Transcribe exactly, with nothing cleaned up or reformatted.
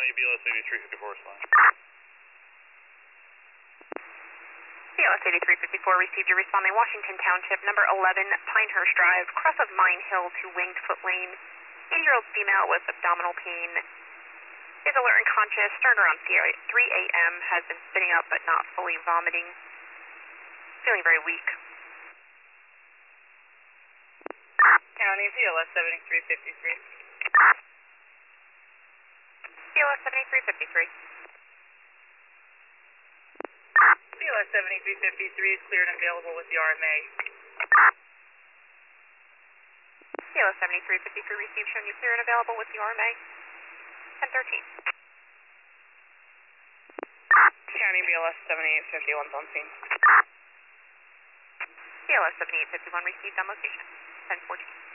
you B L S eighty-three fifty-four respond. B L S eighty-three fifty-four received your responding Washington Township, number eleven, Pinehurst Drive, cross of Mine Hill to Winged Foot Lane. eighty-year-old female with abdominal pain. Is alert and conscious, started around three A M, has been spitting up but not fully vomiting. Feeling very weak. County, B L S seventy-three fifty-three. B L S seventy-three fifty-three. B L S seventy-three fifty-three is cleared and available with the R M A. B L S seventy-three fifty-three received, showing you clear and available with the R M A. ten thirteen. County, B L S seventy-eight fifty-one on scene. B L S seventy-eight fifty-one received on location. ten fourteen.